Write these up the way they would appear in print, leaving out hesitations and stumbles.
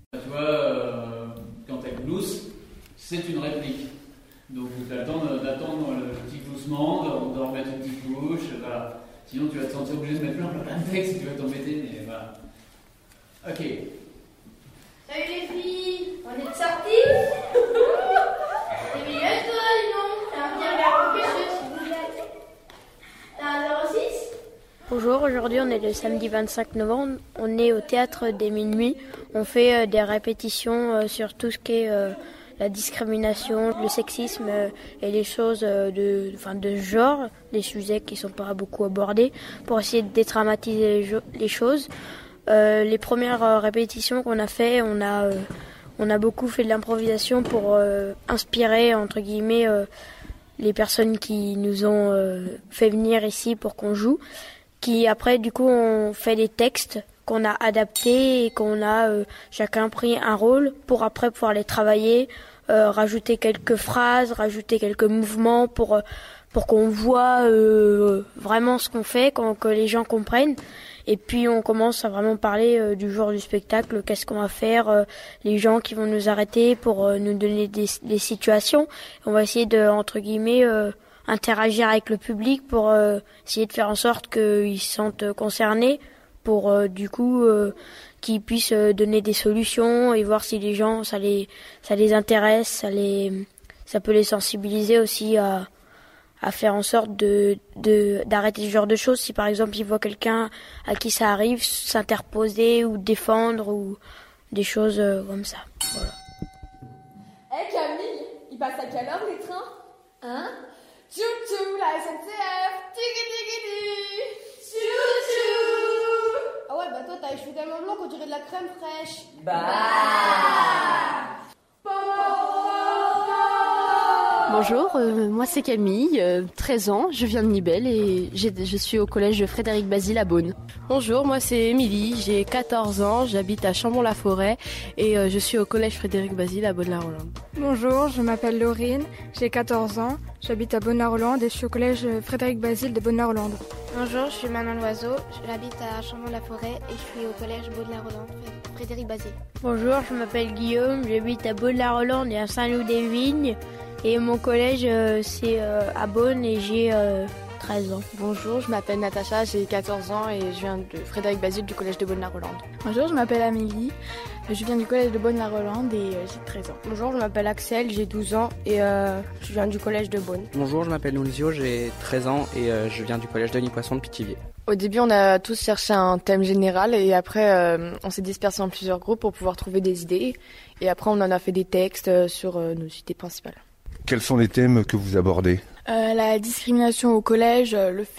Tu vois, quand t'as Glous, c'est une réplique. Donc tu as le temps d'attendre le petit gloussement, de remettre une petite couche, voilà. Sinon tu vas te sentir obligé de mettre plein de textes si tu vas t'embêter, mais voilà. Ok. Salut les filles, on est sortis. C'est bientôt, non? Ça va venir vers quelque chose si vous voulez. T'as un 06? Bonjour, aujourd'hui on est le samedi 25 novembre, on est au théâtre des Minuit, on fait des répétitions sur tout ce qui est la discrimination, le sexisme et les choses de genre, des sujets qui ne sont pas beaucoup abordés pour essayer de dédramatiser les choses. Les premières répétitions qu'on a fait, on a beaucoup fait de l'improvisation pour inspirer entre guillemets les personnes qui nous ont fait venir ici pour qu'on joue. Qui après du coup on fait des textes qu'on a adaptés et qu'on a chacun pris un rôle pour après pouvoir les travailler, rajouter quelques phrases, rajouter quelques mouvements pour qu'on voit vraiment ce qu'on fait, que les gens comprennent. Et puis on commence à vraiment parler du jour du spectacle, qu'est-ce qu'on va faire, les gens qui vont nous arrêter pour nous donner des situations. On va essayer de entre guillemets interagir avec le public pour essayer de faire en sorte qu'ils se sentent concernés pour du coup qu'ils puissent donner des solutions et voir si les gens ça les intéresse, ça peut les sensibiliser aussi à faire en sorte d'arrêter ce genre de choses. Si par exemple ils voient quelqu'un à qui ça arrive, s'interposer ou défendre ou des choses comme ça. Voilà. Hey Camille, il passe à quelle heure les trains? Hein? Tchou-tchou, la SNCF, tiki-tiki-ti, tchou-tchou. Ah ouais, bah toi t'as les cheveux tellement blancs qu'on dirait de la crème fraîche. Bonjour, moi c'est Camille, 13 ans, je viens de Nivelles et je suis au collège Frédéric Basile à Beaune. Bonjour, moi c'est Émilie, j'ai 14 ans, j'habite à Chambon-la-Forêt et je suis au collège Frédéric Basile à Beaune-la-Rolande. Bonjour, je m'appelle Laurine, j'ai 14 ans, j'habite à Beaune-la-Rolande et je suis au collège Frédéric Basile de Beaune-la-Rolande. Bonjour, je suis Manon Loiseau, j'habite à Chambon-la-Forêt et je suis au collège Beaune-la-Rolande, Frédéric Basile. Bonjour, je m'appelle Guillaume, j'habite à Beaune-la-Rolande et à Saint-Loup-des-Vignes. Et mon collège, c'est à Beaune et j'ai 13 ans. Bonjour, je m'appelle Natacha, j'ai 14 ans et je viens de Frédéric Basile du collège de Beaune-la-Rolande. Bonjour, je m'appelle Amélie, je viens du collège de Beaune-la-Rolande et j'ai 13 ans. Bonjour, je m'appelle Axel, j'ai 12 ans et je viens du collège de Beaune. Bonjour, je m'appelle Nunzio, j'ai 13 ans et je viens du collège Denis Poisson de Pithiviers. Au début, on a tous cherché un thème général et après, on s'est dispersé en plusieurs groupes pour pouvoir trouver des idées. Et après, on en a fait des textes sur nos idées principales. Quels sont les thèmes que vous abordez? La discrimination au collège,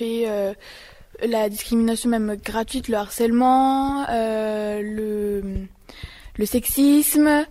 la discrimination même gratuite, le harcèlement, le sexisme,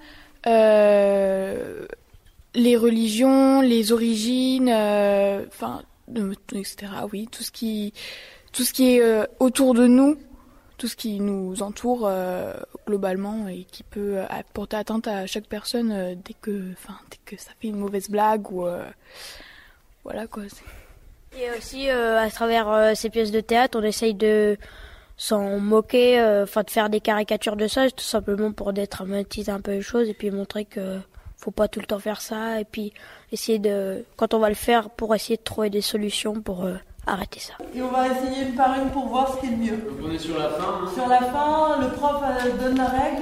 les religions, les origines, etc. Oui, tout ce qui est autour de nous, tout ce qui nous entoure globalement et qui peut porter atteinte à chaque personne dès que ça fait une mauvaise blague ou voilà quoi. Et aussi à travers ces pièces de théâtre, on essaye de s'en moquer, de faire des caricatures de ça, tout simplement pour dédramatiser un peu les choses et puis montrer que faut pas tout le temps faire ça et puis essayer quand on va le faire, pour essayer de trouver des solutions pour arrêter ça. Et on va essayer une par une pour voir ce qui est le mieux. Donc on est sur la fin. Hein. Sur la fin, le prof donne la règle.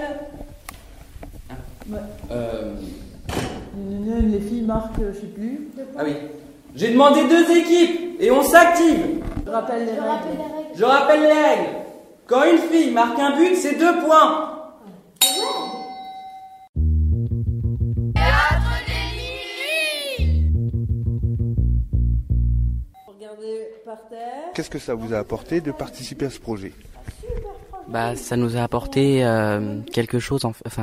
Les filles marquent, je sais plus. Ah oui. J'ai demandé 2 équipes et on s'active. Je rappelle les règles. Je rappelle les règles. Quand une fille marque un but, c'est 2 points. Qu'est-ce que ça vous a apporté de participer à ce projet? Ça nous a apporté quelque chose.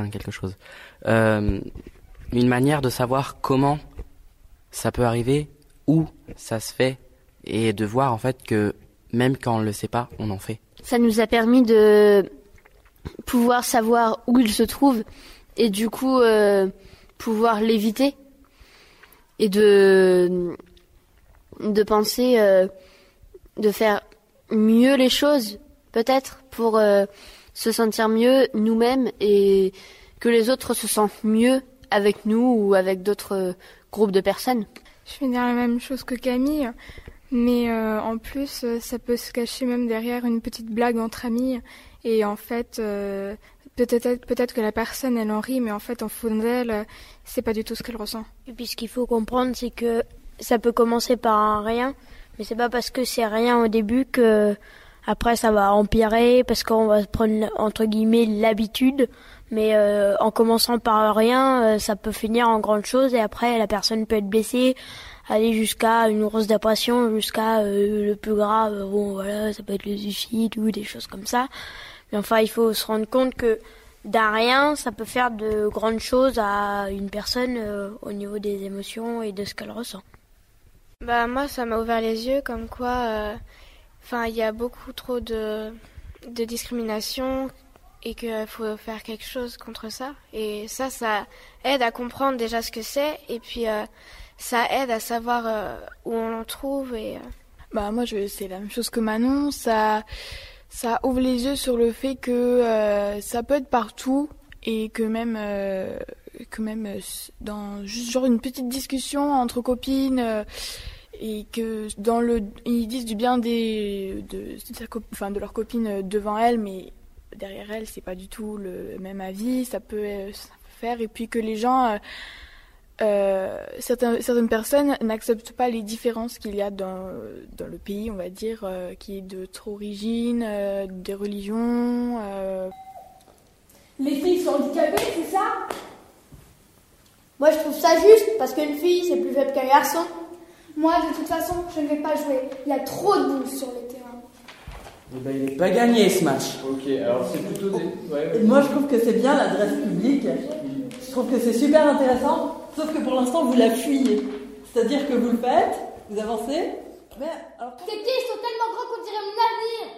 Une manière de savoir comment ça peut arriver, où ça se fait, et de voir en fait que même quand on ne le sait pas, on en fait. Ça nous a permis de pouvoir savoir où il se trouve et du coup pouvoir l'éviter et de penser de faire mieux les choses peut-être pour se sentir mieux nous-mêmes et que les autres se sentent mieux avec nous ou avec d'autres groupes de personnes. Je vais dire la même chose que Camille, mais en plus, ça peut se cacher même derrière une petite blague entre amis. Et en fait, peut-être que la personne, elle en rit, mais en fait, en fond d'elle, c'est pas du tout ce qu'elle ressent. Et puis ce qu'il faut comprendre, c'est que ça peut commencer par un rien, mais c'est pas parce que c'est rien au début que après ça va empirer, parce qu'on va prendre entre guillemets l'habitude. Mais en commençant par rien, ça peut finir en grande chose et après la personne peut être blessée, aller jusqu'à une grosse dépression, jusqu'à le plus grave, bon voilà, ça peut être le suicide ou des choses comme ça. Mais enfin, il faut se rendre compte que d'un rien, ça peut faire de grandes choses à une personne au niveau des émotions et de ce qu'elle ressent. Bah moi, ça m'a ouvert les yeux, comme quoi, il y a beaucoup trop de discrimination. Et qu'il faut faire quelque chose contre ça. Et ça aide à comprendre déjà ce que c'est. Et puis, ça aide à savoir où on en trouve. Et, Moi, c'est la même chose que Manon. Ça ouvre les yeux sur le fait que ça peut être partout. Et que même dans juste genre une petite discussion entre copines... et que ils disent du bien de leurs copines devant elles, mais... derrière elle, c'est pas du tout le même avis, ça peut faire, et puis que les gens, certaines personnes n'acceptent pas les différences qu'il y a dans le pays, on va dire, qui est d'autres origines, des religions. Les filles sont handicapées, c'est ça? Moi, je trouve ça juste, parce qu'une fille, c'est plus faible qu'un garçon. Moi, de toute façon, je ne vais pas jouer. Il y a trop de boules sur le terrain. Eh ben, il n'est pas gagné ce match. Ok, alors c'est plutôt des... Ouais. Moi, je trouve que c'est bien l'adresse publique. Je trouve que c'est super intéressant, sauf que pour l'instant, vous la fuyez. C'est-à-dire que vous le faites, vous avancez. Mais alors... Tes pieds sont tellement grands qu'on dirait mon avenir.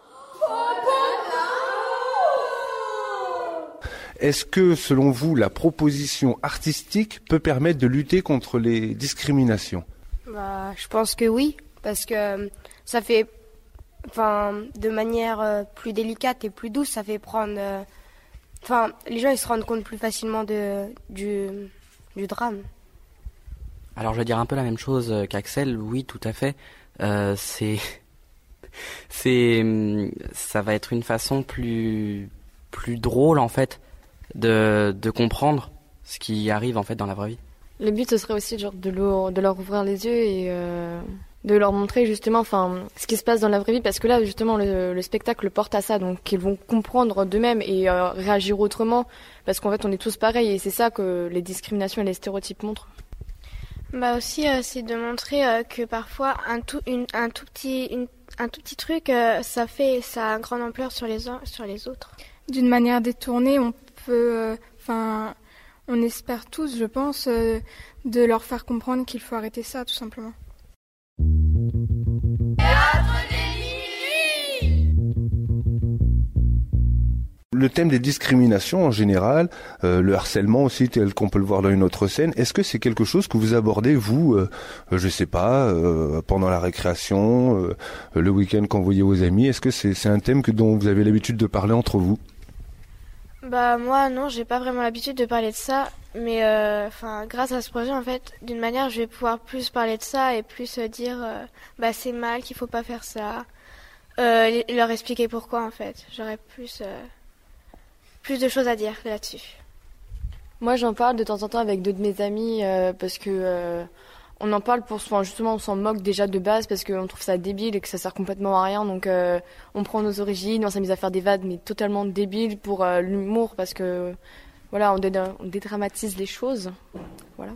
Est-ce que, selon vous, la proposition artistique peut permettre de lutter contre les discriminations? je pense que oui, parce que ça fait... de manière plus délicate et plus douce, ça fait prendre... les gens, ils se rendent compte plus facilement du drame. Alors, je vais dire un peu la même chose qu'Axel. Oui, tout à fait. Ça va être une façon plus drôle, en fait, de comprendre ce qui arrive, en fait, dans la vraie vie. Le but, ce serait aussi de leur ouvrir les yeux et... de leur montrer justement ce qui se passe dans la vraie vie, parce que là justement le spectacle porte à ça, donc ils vont comprendre d'eux-mêmes et réagir autrement, parce qu'en fait on est tous pareils et c'est ça que les discriminations et les stéréotypes montrent. Aussi c'est de montrer que parfois un tout petit truc ça a une grande ampleur sur les autres. D'une manière détournée, on peut on espère tous, je pense, de leur faire comprendre qu'il faut arrêter ça tout simplement. Le thème des discriminations en général, le harcèlement aussi tel qu'on peut le voir dans une autre scène, est-ce que c'est quelque chose que vous abordez vous, je sais pas, pendant la récréation, le week-end quand vous voyez vos amis, est-ce que c'est un thème dont vous avez l'habitude de parler entre vous? Moi non, j'ai pas vraiment l'habitude de parler de ça, mais grâce à ce projet en fait, d'une manière je vais pouvoir plus parler de ça et plus dire c'est mal, qu'il faut pas faire ça, leur expliquer pourquoi en fait. J'aurais plus de choses à dire là-dessus. Moi j'en parle de temps en temps avec deux de mes amis parce que on en parle justement on s'en moque déjà de base parce qu'on trouve ça débile et que ça sert complètement à rien, donc on prend nos origines, on s'amuse à faire des vannes mais totalement débiles pour l'humour, parce que voilà, on dédramatise les choses, voilà.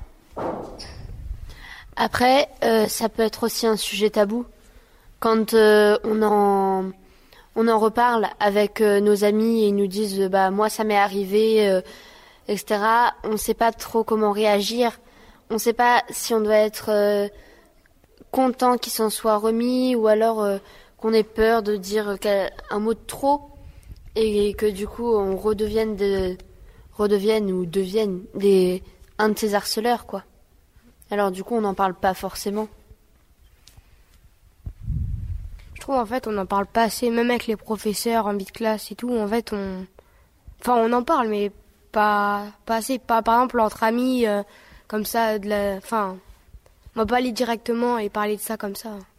Après ça peut être aussi un sujet tabou quand on en reparle avec nos amis et ils nous disent moi ça m'est arrivé, etc. On ne sait pas trop comment réagir. On ne sait pas si on doit être content qu'il s'en soit remis ou alors qu'on ait peur de dire un mot de trop et que du coup on redevienne un de ces harceleurs, quoi. Alors du coup on n'en parle pas forcément. Je trouve en fait on n'en parle pas assez, même avec les professeurs en vie de classe et tout. En fait on en parle mais pas assez. Pas, par exemple, entre amis, comme ça, on va pas aller directement et parler de ça comme ça.